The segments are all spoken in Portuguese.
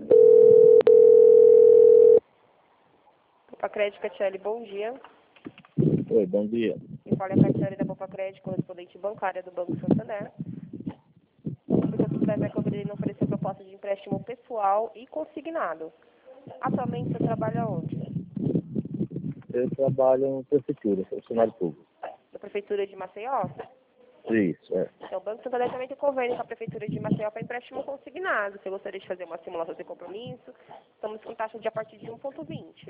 Bopa Crédito, Catiele, bom dia. Oi, bom dia. Me fala a Catiele da Bopa Crédito, correspondente bancária do Banco Santander. Porque a sociedade vai cobrir oferecer proposta de empréstimo pessoal e consignado. Atualmente você trabalha onde? Eu trabalho em prefeitura, funcionário público. Na Prefeitura de Maceió? Isso, é. Então, o Banco Santander também tem convênio com a Prefeitura de Maceió para empréstimo consignado. Você gostaria de fazer uma simulação de compromisso? Estamos com taxa de a partir de 1,20.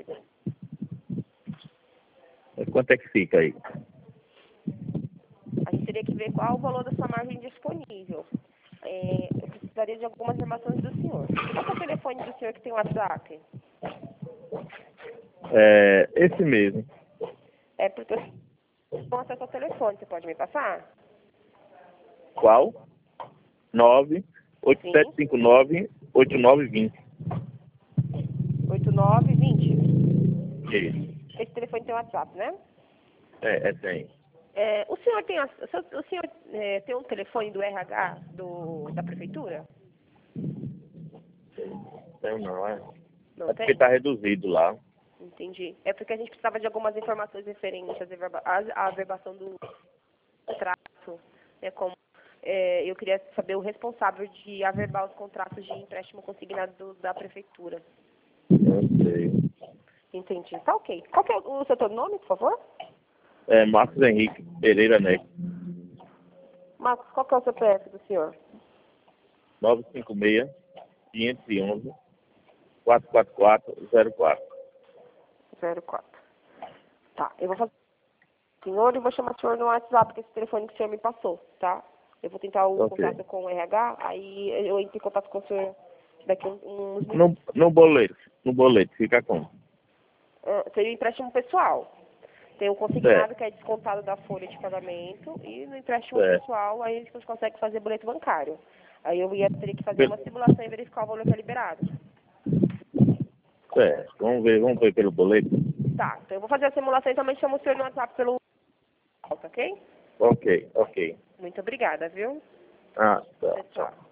Quanto é que fica aí? A gente teria que ver qual o valor da sua margem disponível. Eu precisaria de algumas informações do senhor. Qual é o telefone do senhor que tem WhatsApp? Esse mesmo. É porque eu não acesso ao telefone. Você pode me passar? Qual? 98759-8920. 8920. Isso. Esse telefone tem WhatsApp, né? Tem. O senhor tem tem um telefone do RH da prefeitura? Tem não, é? Não É porque tem? está reduzido lá. Entendi. É porque a gente precisava de algumas informações referentes à averbação do contrato. Eu queria saber o responsável de averbar os contratos de empréstimo consignado da prefeitura. Eu sei. Entendi. Tá ok. Qual que é o seu nome, por favor? Marcos Henrique Pereira Neto. Marcos, qual que é o CPF do senhor? 956-511-44404. 04. Tá, eu vou fazer o senhor e vou chamar o senhor no WhatsApp, que é esse telefone que o senhor me passou, tá? Eu vou tentar o contato com o RH, aí eu entro em contato com o senhor daqui uns minutos. No boleto, fica como? Seria o empréstimo pessoal. Tem o consignado, que é descontado da folha de pagamento, e no empréstimo pessoal, aí a gente consegue fazer boleto bancário. Aí eu teria que fazer uma simulação e verificar o valor que é liberado. Vamos ver pelo boleto? Tá, então eu vou fazer a simulação e também chamo o senhor no WhatsApp pelo... ok? Ok. Muito obrigada, viu? Tá. Tchau.